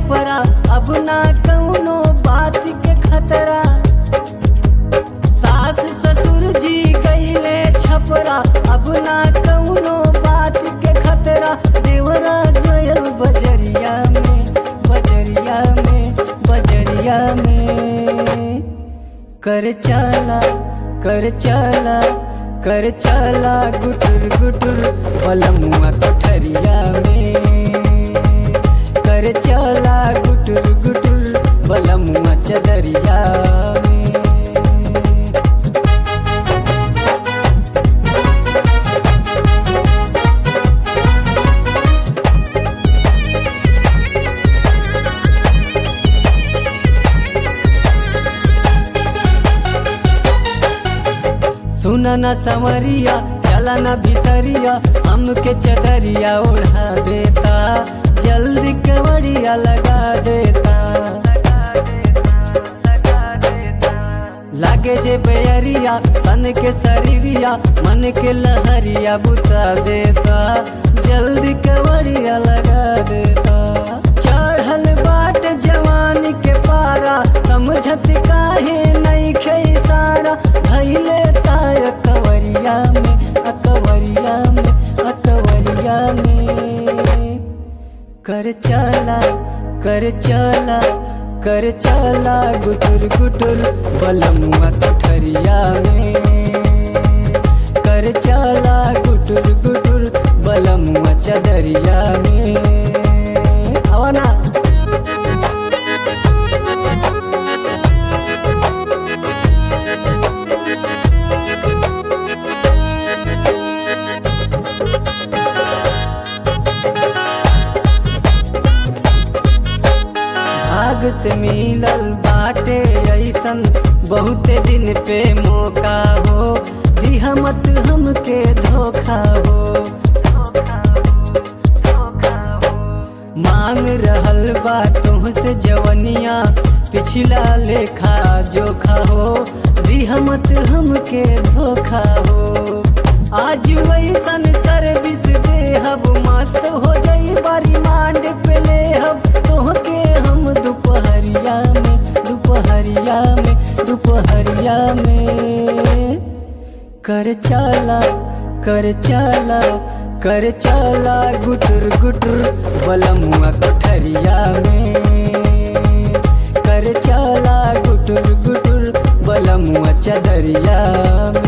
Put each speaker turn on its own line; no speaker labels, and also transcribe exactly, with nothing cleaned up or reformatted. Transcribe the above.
छपरा अब ना कौनो बात के खतरा। सास ससुर जी गईले छपरा अब ना कौनो बात के खतरा। देवरा गयल बजरिया में बजरिया में बजरिया में कर चला कर चला कर चला गुटुर गुटुर पलमुआ कोठरिया में। कर चला गुटुर गुटुर पलमुआ चदरिया में। सुना न संवरिया चला न भितरिया हमके चदरिया ओढ़ा देता। जल्दी कवड़िया लगा देता। लागे जे बेरिया सन के शरीरिया मन के लहरिया बुता देता। जल्दी कवड़िया लगा देता। चढ़ल बाट जवान के पारा समझत काहे नहीं खे सारा। धैले ताय अकवरिया में अकवरिया में अकवरिया में कर चला कर चला कर चला गुटुर गुटुर बलमुआ कोठरिया में। कर चला गुटुर गुटुर बलमुआ चदरिया में। आवाना भाग से मिलल बाटे ऐसन बहुते दिन पे मौका हो। दिहा मत हमके धोखा हो। मांग रहल बा तुहसे जवनिया पिछला लेखा जोखा हो। दिहा मत हमके धोखा हो। आज वैसन सर्विस देहब मस्त हो जाई बारी मांड पे लेहब तोहके हम दोपहरिया में दोपहरिया में दोपहरिया में। कर चला कर चला कर चला गुटुर गुटुर बलमुआ कोठरिया में। कर चला गुटुर गुटुर बलमुआ चदरिया में।